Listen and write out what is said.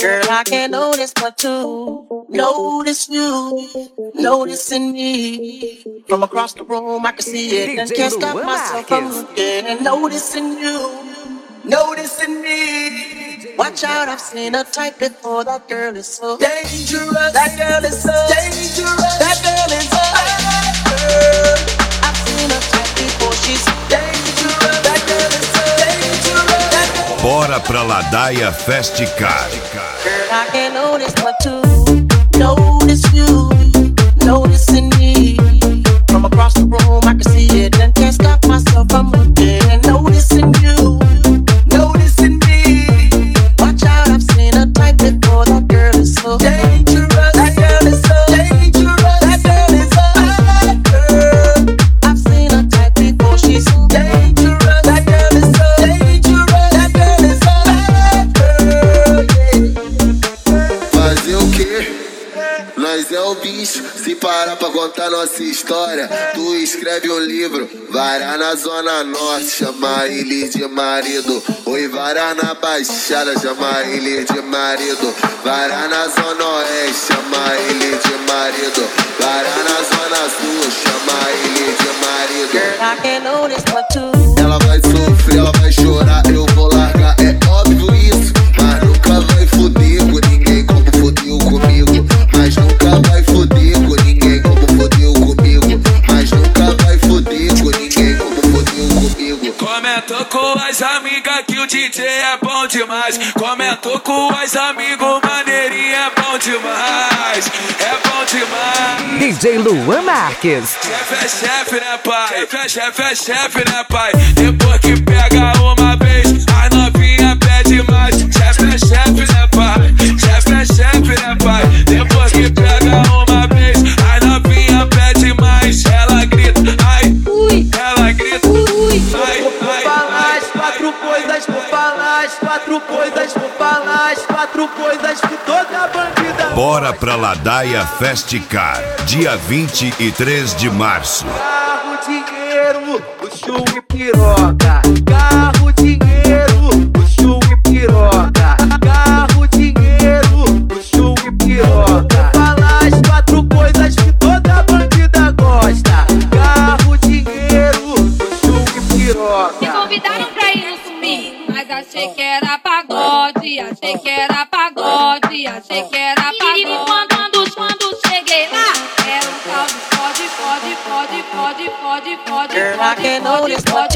Girl, I can't notice but to notice you, noticing me. From across the room, I can see it and can't stop myself from looking and noticing you, noticing me. Watch out, I've seen a type before. That girl is so dangerous. That girl is so dangerous. That girl is so girl. I've seen a type before. She's dangerous. That girl is so dangerous. That girl. Bora pra Ladaia Festicar. Girl, I can't notice but to notice you, noticing me. From across the room, I can see it and can't stop myself from looking and noticing you, noticing me. Watch out, I've seen a type before. That girl is so dangerous. That girl is so dangerous. That girl is so girl. I've seen a type before. She's so dangerous. That girl is so dangerous. That girl is so girl. Yeah. Fazer o quê? Nós é o bicho. Se parar pra contar nossa história, tu escreve um livro. Varar na zona norte, chama ele de marido. Oi, varar na baixada, chama ele de marido. Varar na zona oeste, chama ele de marido. Varar na zona sul, chama ele de marido. Girl, I can't notice but to. Ela vai sofrer, ela vai chorar, eu vou largar, é óbvio isso. Mas nunca vai foder com ninguém como fodeu comigo. Mas nunca vai foder com ninguém como fodeu comigo. Mas nunca vai foder com ninguém como fodeu comigo. Comentou com as amigas que o DJ é bom demais. Comentou com as amigos, maneirinho é bom demais. É bom demais. DJ Luan Marques. Chefe é chefe, né, pai? Chefe é chefe, né, pai? Depois que pega uma vez, a novinha pede mais. Chefe é chefe, né, pai? Chefe é chefe, né, pai? Depois que pega uma vez, a novinha pede mais. Ela grita, ai, ela grita, ai, Vou falar as quatro coisas, vou falar as quatro coisas, vou falar as quatro coisas que toda bandida. Bora pra Ladaia Festicar, dia 23 de março. Carro, dinheiro, luxo e piroca. Carro, dinheiro, luxo e piroca. Carro, dinheiro, luxo e piroca. Vou falar as quatro coisas que toda bandida gosta. Carro, dinheiro, luxo e piroca. Me convidaram pra ir no swing, mas achei que era pagode, achei que era pagode, achei que era pagode. Quando cheguei lá, era um tal de pode. Girl, I can't notice but